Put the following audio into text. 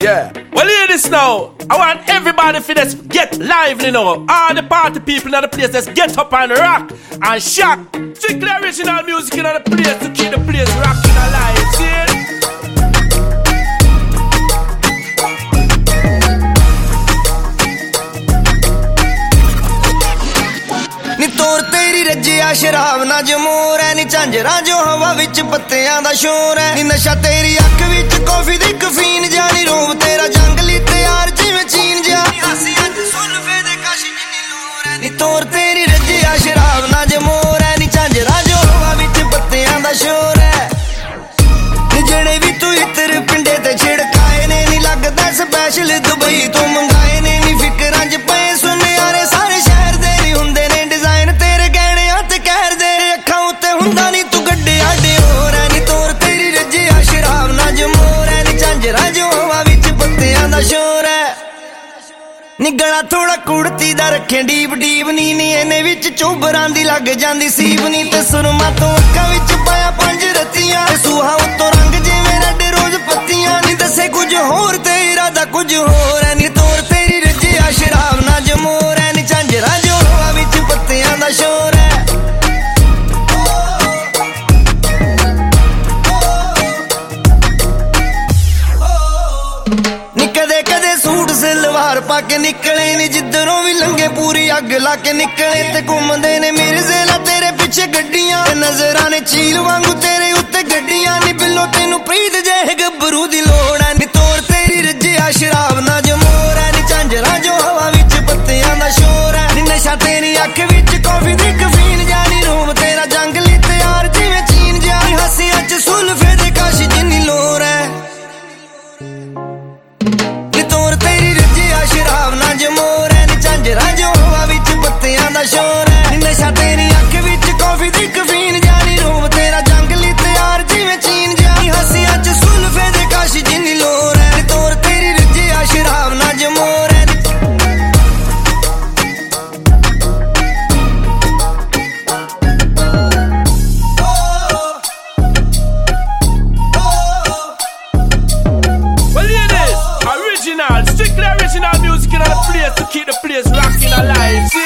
Yeah. Well, hear this now. I want everybody for this get live, you know. All the party people in the place, let's get up and rock and shock. Strictly original music in the place to keep the place rocking alive. See it? ਨੀ ਤੋਰ ਤੇਰੀ ਰੱਜਿਆ ਸ਼ਰਾਬ ਨਾ ਜਮੋਰ ਐ ਨੀ ਝਾਂਜਰਾ ਜੋ ਹਵਾ ਵਿੱਚ ਪੱਤਿਆਂ ਦਾ ਸ਼ੋਰ ਐ ਨੀ ਨਸ਼ਾ ਤੇਰੀ ਅੱਖ ਵਿੱਚ ਕੌਫੀ ਦੀ ਕਫੀਨ ਜਾਨੀ ਰੂਪ ਤੇਰਾ ਜੰਗਲੀ ਤਿਆਰ ਜਿਵੇਂ ਚੀਨ ਜਾ ਹਾਸੀਆਂ ਚ ਸੁਲਫੇ ਦੇ ਕਸ਼ ਜਿੰਨੀ ਲੋਰ ਐ ਨੀ ਤੋਰ ਤੇਰੀ ਰੱਜਿਆ ਸ਼ਰਾਬ ਨਾ ਜਮੋਰ ਐ ਨੀ ਝਾਂਜਰਾ ਜੋ ਹਵਾ ਵਿੱਚ ਪੱਤਿਆਂ ਦਾ ਸ਼ੋਰ ਐ ਨੀ ਜਿਹੜੇ ਵੀ ਤੂੰ ਇਤਰ ਪਿੰਡੇ ਤੇ ਛਿੜਕਾਏ ਨੇ ਨੀ ਲੱਗਦਾ ਸਪੈਸ਼ਲ ਦੁਬਈ ਤੋਂ ਮੰਗਾਏ ਨੇ ਨੀ ਫਿਕਰਾਂ ਚ ਪਏ ਸੁਨਿਆਰੇ ਸਾਰੇ ਸ਼ਹਿਰ ਦੇ ਨੀ ਹੁੰਦੇ ਨੇ ਡਿਜ਼ਾਈਨ ਤੇਰੇ ਗਹਿਣਿਆਂ ਤੇ ਕਹਿਰ ਦੇ ਅੱਖਾਂ ਉੱਤੇ ਹੁੰਦਾ ਨੀ ਤੂੰ ਗੱਡਿਆਂ ਦੇ ਹੋਰ ਐ ਨੀ ਤੋਰ ਤੇਰੀ ਰੱਜਿਆ ਸ਼ਰਾਬ ਨਾ ਜਮੋਰ ਐ ਨੀ ਝਾਂਜਰਾ ਜੋ ਹਵਾ ਵਿੱਚ ਪੱਤਿਆਂ ਦਾ ਸ਼ੋਰ ਐ ਨੀ ਗਲਾ ਥੋੜਾ ਕੁੜਤੀ ਦਾ ਰੱਖੇ ਡੀਪ ਡੀਪ ਨੀ ਇਹਨੇ ਵਿੱਚ ਚੋਬਰਾਂ ਦੀ ਲੱਗ ਜਾਂਦੀ ਸੀਬ ਨੀ ਤੇ ਸੁਰਮਾ ਤੋਂ ਅੱਖਾਂ ਵਿੱਚ ਪਾਇਆ ਪੰਜ ਰਤੀਆਂ ਤੇ ਸੂਹਾ ਉੱਤੋਂ ਰੰਗ ਜਿਵੇਂ ਰੈਡ ਰੋਜ਼ ਪੱਤੀਆਂ ਨੀ ਦੱਸੇ ਕੁਝ ਹੋਰ ਤੇ ਇਰਾਦਾ ਕੁਝ ਹੋਰ ਐ ਨੀ ਤੋਰ ਤੇਰੀ ਰੱਜਿਆ ਸ਼ਰਾਬ ਨਾ ਜਮੋਰ ਐ ਨੀ ਝਾਂਜਰਾ ਜੋ ਹਵਾ ਵਿੱਚ ਪੱਤਿਆਂ ਦਾ ਸ਼ੋਰ ਐ ਨੀ ਕਦੇ ਕਦੇ ਸੂਟ ਸਲਵਾਰ ਪਾ ਕੇ ਨਿਕਲੇ ਨੀ ਜਿੱਧਰੋਂ ਵੀ ਲੰਘੇ ਪੂਰੀ ਅੱਗ ਲਾ ਕੇ ਨਿਕਲੇ ਤੇ ਘੁੰਮਦੇ ਨੇ ਮਿਰਜ਼ੇ ਲਾ ਤੇਰੇ ਪਿੱਛੇ ਗੱਡੀਆਂ ਤੇ ਨਜ਼ਰਾਂ ਨੇ ਚੀਲ ਵਾਂਗੂ ਤੇਰੇ ਉੱਤੇ ਗੱਡੀਆਂ ਨੀ ਬਿੱਲੋ ਤੈਨੂੰ ਪ੍ਰੀਤ ਜਿਹੇ ਗੱਭਰੂ ਦੀ ਲੋੜ ਐ ਨੀ ਤੋਰ ਤੇਰੀ ਰੱਜਿਆ ਸ਼ਰਾਬ ਨਾ ਜਮੋਰ ਐ ਨੀ ਝਾਂਜਰਾ ਜੋ ਹਵਾ ਵਿੱਚ ਪੱਤਿਆਂ ਦਾ ਸ਼ੋਰ ਐ ਨੀ ਨਸ਼ਾ ਤੇਰੀ ਅੱਖ ਵਿੱਚ ਕੌਫੀ ਦੀ ਕਫੀਨ ਜਾਨੀ ਰੂਮ ਤੇਰਾ ਜੰਗਲੀ ਤਿਆਰ ਜਿਵੇਂ ਚੀਨ ਜਾ ਨੀ ਹਾਸੀਆਂ ਚ ਸੁਲਫੇ ਦੇ ਕਸ਼ ਜਿੰਨੀ ਲੋਰ ਐ ਨੀ ਤੋਰ ਤੇਰੀ ਰੱਜਿਆ ਸ਼ਰਾਬ ਨਾ ਜਮੋਰ ਐ ਨੀ ਝਾਂਜਰਾ ਜੋ ਹਵਾ ਵਿੱਚ ਪੱਤਿਆਂ ਦਾ ਸ਼ੋਰ ਐ ਨੀ ਨਸ਼ਾ ਤੇਰੀ ਅੱਖ ਵਿੱਚ ਕੌਫੀ ਦੀ ਕਫੀਨ ਜਾਨੀ ਰੂਪ ਤੇਰਾ ਜੰਗਲੀ ਤਿਆਰ ਜਿਵੇਂ ਚੀਨ ਜਾ ਨੀ ਹਾਸੀਆਂ ਚ ਸੁਲਫੇ ਦੇ ਕਸ਼ ਜਿੰਨੀ ਲੋਰ ਐ ਨੀ ਤੋਰ ਤੇਰੀ ਰੱਜਿਆ ਸ਼ਰਾਬ ਨਾ ਜਮੋਰ ਐ Strictly original music in the place to keep the place rocking alive. See